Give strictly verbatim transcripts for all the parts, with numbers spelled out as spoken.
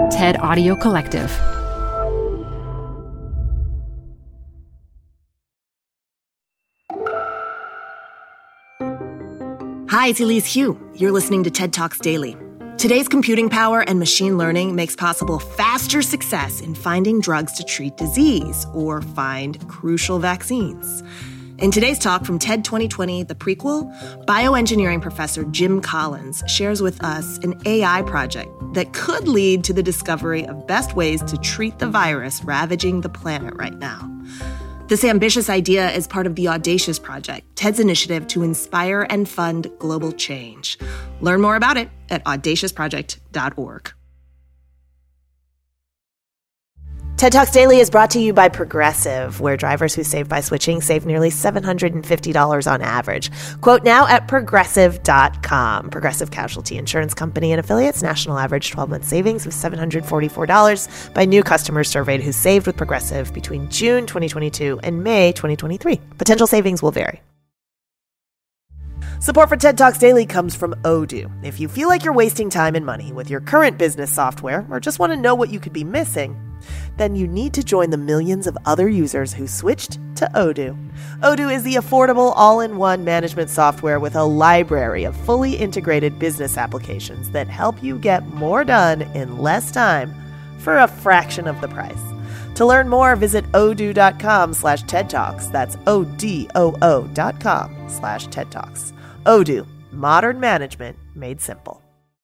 TED Audio Collective. Hi, it's Elise Hu. You're listening to TED Talks Daily. Today's computing power and machine learning makes possible faster success in finding drugs to treat disease or find crucial vaccines. In today's talk from TED twenty twenty, the prequel, bioengineering professor Jim Collins shares with us an A I project that could lead to the discovery of best ways to treat the virus ravaging the planet right now. This ambitious idea is part of the Audacious Project, TED's initiative to inspire and fund global change. Learn more about it at audacious project dot org. TED Talks Daily is brought to you by Progressive, where drivers who save by switching save nearly seven hundred fifty dollars on average. Quote now at progressive dot com. Progressive Casualty Insurance Company and affiliates. National average twelve-month savings of seven hundred forty-four dollars by new customers surveyed who saved with Progressive between June twenty twenty-two and May twenty twenty-three. Potential savings will vary. Support for TED Talks Daily comes from Odoo. If you feel like you're wasting time and money with your current business software or just want to know what you could be missing, then you need to join the millions of other users who switched to Odoo. Odoo is the affordable all-in-one management software with a library of fully integrated business applications that help you get more done in less time for a fraction of the price. To learn more, visit odoo.com slash TED Talks. That's O-D-O-O dot com slash TED Talks. Odoo, modern management made simple.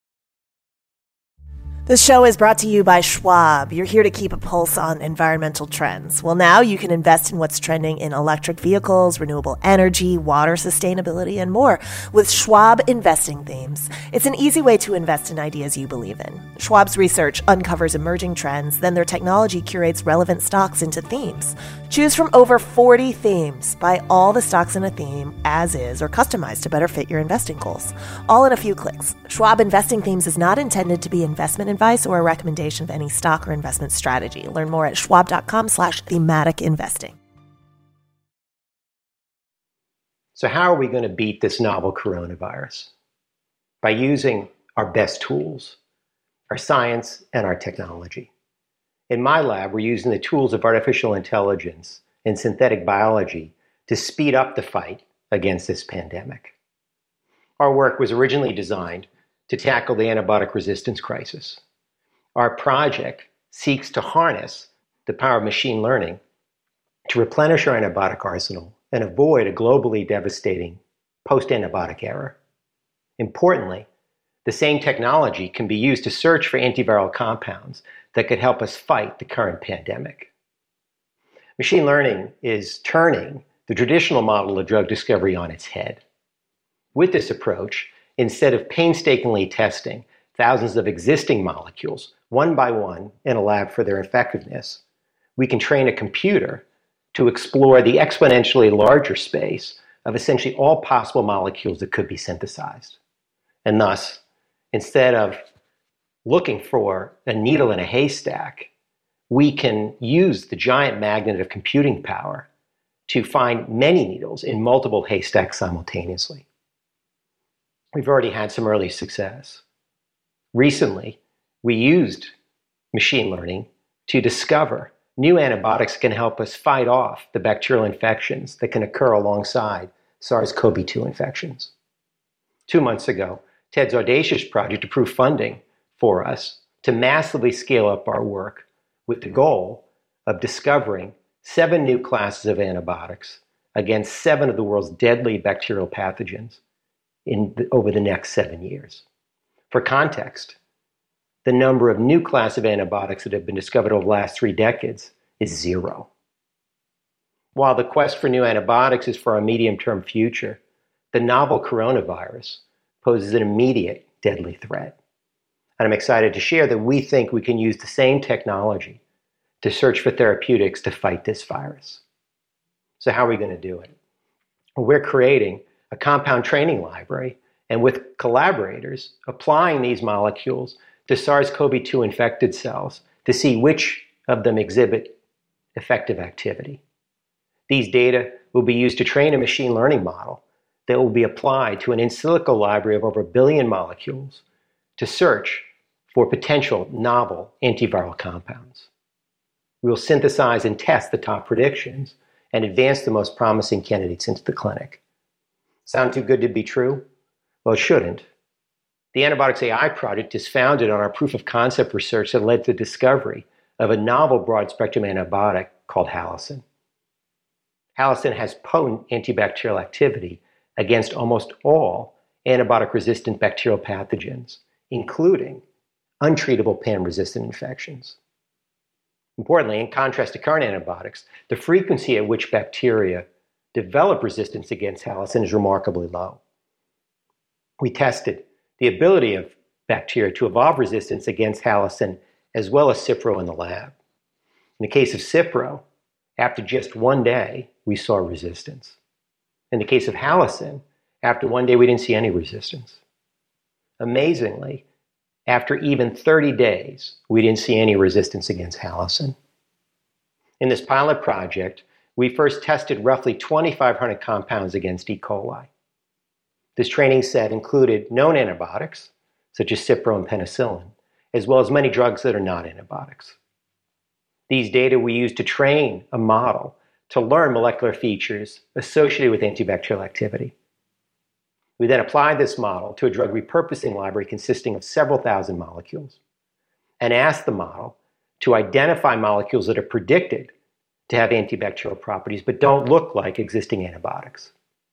This show is brought to you by Schwab. You're here to keep a pulse on environmental trends. Well, now you can invest in what's trending in electric vehicles, renewable energy, water sustainability, and more with Schwab Investing Themes. It's an easy way to invest in ideas you believe in. Schwab's research uncovers emerging trends, then their technology curates relevant stocks into themes. Choose from over forty themes. Buy all the stocks in a theme as is or customized to better fit your investing goals. All in a few clicks. Schwab Investing Themes is not intended to be investment advice or a recommendation of any stock or investment strategy. Learn more at schwab.com slash thematic investing. So how are we going to beat this novel coronavirus? By using our best tools, our science and our technology. In my lab, we're using the tools of artificial intelligence and synthetic biology to speed up the fight against this pandemic. Our work was originally designed to tackle the antibiotic resistance crisis. Our project seeks to harness the power of machine learning to replenish our antibiotic arsenal and avoid a globally devastating post-antibiotic era. Importantly, the same technology can be used to search for antiviral compounds that could help us fight the current pandemic. Machine learning is turning the traditional model of drug discovery on its head. With this approach, instead of painstakingly testing thousands of existing molecules one by one in a lab for their effectiveness, we can train a computer to explore the exponentially larger space of essentially all possible molecules that could be synthesized. And thus, instead of looking for a needle in a haystack, we can use the giant magnet of computing power to find many needles in multiple haystacks simultaneously. We've already had some early success. Recently, we used machine learning to discover new antibiotics that can help us fight off the bacterial infections that can occur alongside SARS-C o V two infections. Two months ago, TED's Audacious Project approved funding for us to massively scale up our work with the goal of discovering seven new classes of antibiotics against seven of the world's deadly bacterial pathogens in the, over the next seven years. For context, the number of new class of antibiotics that have been discovered over the last three decades is zero. While the quest for new antibiotics is for our medium-term future, the novel coronavirus poses an immediate deadly threat. And I'm excited to share that we think we can use the same technology to search for therapeutics to fight this virus. So how are we going to do it? Well, we're creating a compound training library and with collaborators applying these molecules to SARS-C o V two infected cells to see which of them exhibit effective activity. These data will be used to train a machine learning model that will be applied to an in silico library of over a billion molecules to search for potential novel antiviral compounds. We will synthesize and test the top predictions and advance the most promising candidates into the clinic. Sound too good to be true? Well, it shouldn't. The Antibiotics A I project is founded on our proof of concept research that led to the discovery of a novel broad-spectrum antibiotic called Halicin. Halicin has potent antibacterial activity against almost all antibiotic-resistant bacterial pathogens, including untreatable pan-resistant infections. Importantly, in contrast to current antibiotics, the frequency at which bacteria develop resistance against Halicin is remarkably low. We tested the ability of bacteria to evolve resistance against Halicin as well as Cipro in the lab. In the case of Cipro, after just one day, we saw resistance. In the case of Halicin, after one day, we didn't see any resistance. Amazingly, after even thirty days, we didn't see any resistance against Halicin. In this pilot project, we first tested roughly twenty-five hundred compounds against E. coli. This training set included known antibiotics, such as Cipro and penicillin, as well as many drugs that are not antibiotics. These data we used to train a model to learn molecular features associated with antibacterial activity. We then applied this model to a drug repurposing library consisting of several thousand molecules and asked the model to identify molecules that are predicted to have antibacterial properties but don't look like existing antibiotics.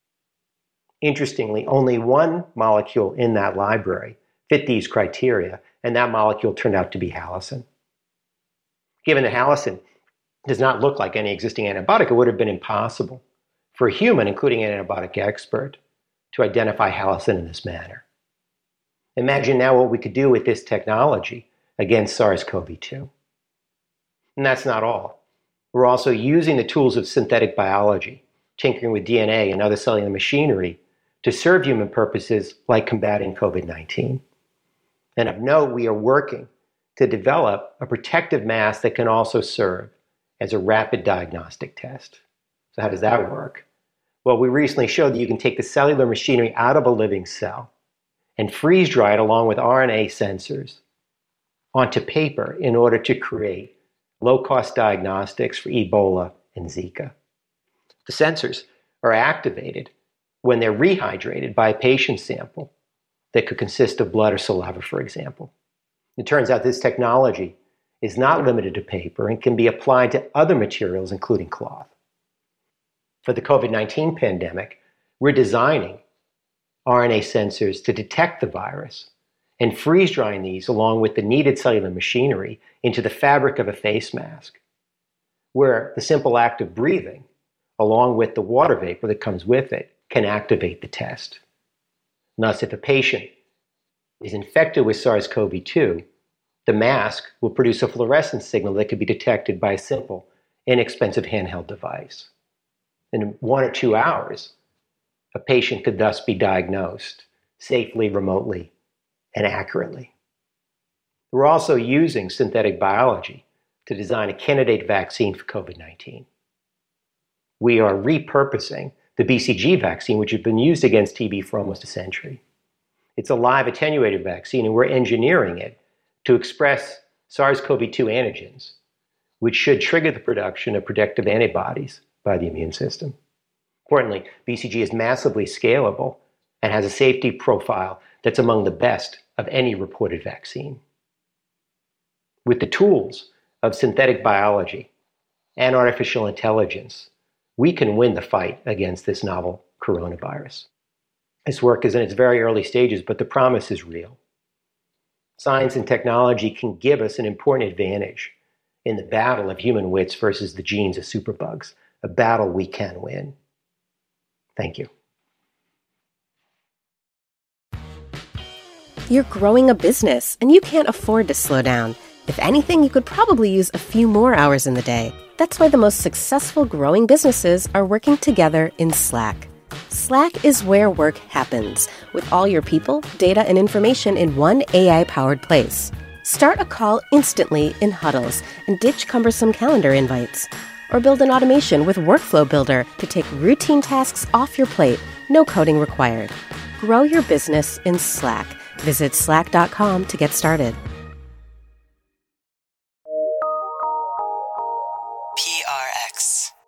Interestingly, only one molecule in that library fit these criteria, and that molecule turned out to be Halicin. Given that Halicin does not look like any existing antibiotic, it would have been impossible for a human, including an antibiotic expert, to identify Halicin in this manner. Imagine now what we could do with this technology against SARS-C o V two. And that's not all. We're also using the tools of synthetic biology, tinkering with D N A and other cellular machinery, to serve human purposes like combating COVID nineteen. And of note, we are working to develop a protective mask that can also serve as a rapid diagnostic test. So how does that work? Well, we recently showed that you can take the cellular machinery out of a living cell and freeze dry it along with R N A sensors onto paper in order to create low-cost diagnostics for Ebola and Zika. The sensors are activated when they're rehydrated by a patient sample that could consist of blood or saliva, for example. It turns out this technology is not limited to paper and can be applied to other materials, including cloth. For the COVID nineteen pandemic, we're designing R N A sensors to detect the virus and freeze drying these along with the needed cellular machinery into the fabric of a face mask, where the simple act of breathing, along with the water vapor that comes with it, can activate the test. Thus, if a patient is infected with SARS-C o V two, the mask will produce a fluorescence signal that can be detected by a simple, inexpensive handheld device. In one or two hours, a patient could thus be diagnosed safely, remotely, and accurately. We're also using synthetic biology to design a candidate vaccine for COVID nineteen. We are repurposing the B C G vaccine, which has been used against T B for almost a century. It's a live attenuated vaccine, and we're engineering it to express SARS-C o V two antigens, which should trigger the production of protective antibodies by the immune system. Importantly, B C G is massively scalable and has a safety profile that's among the best of any reported vaccine. With the tools of synthetic biology and artificial intelligence, we can win the fight against this novel coronavirus. This work is in its very early stages, but the promise is real. Science and technology can give us an important advantage in the battle of human wits versus the genes of superbugs, a battle we can win. Thank you. You're growing a business, and you can't afford to slow down. If anything, you could probably use a few more hours in the day. That's why the most successful growing businesses are working together in Slack. Slack is where work happens, with all your people, data, and information in one A I-powered place. Start a call instantly in huddles and ditch cumbersome calendar invites. Or build an automation with Workflow Builder to take routine tasks off your plate, no coding required. Grow your business in Slack. Visit slack dot com to get started. P R X.